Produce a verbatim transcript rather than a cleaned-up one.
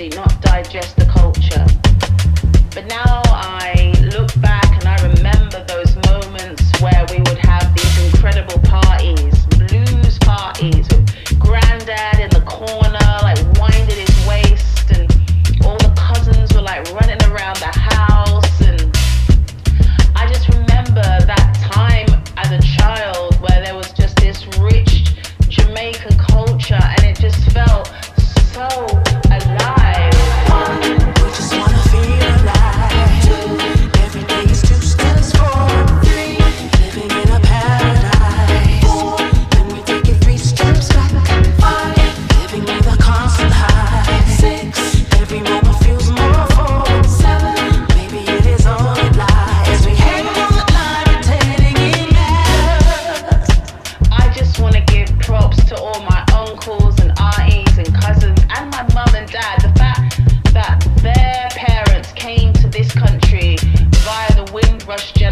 reality, not digest the culture. But now I look back and I remember those moments where we would have these incredible parties, blues parties, with granddad in the corner, like winding his waist, and all the cousins were like running around the house. And I just remember that time as a child where there was just this rich Jamaican culture, and it just felt so alive. We just wanna feel alive. Every day is two steps forward, three, living in a paradise. Four, then we take it three steps back. Five, living with a constant high. Six, every moment feels more full. Seven, maybe it is all it lies. We hang on the line, pretending it matters. I just want to give props to all my uncles and aunties and cousins and my mum and dad. The fact that their parents came to this country via the Windrush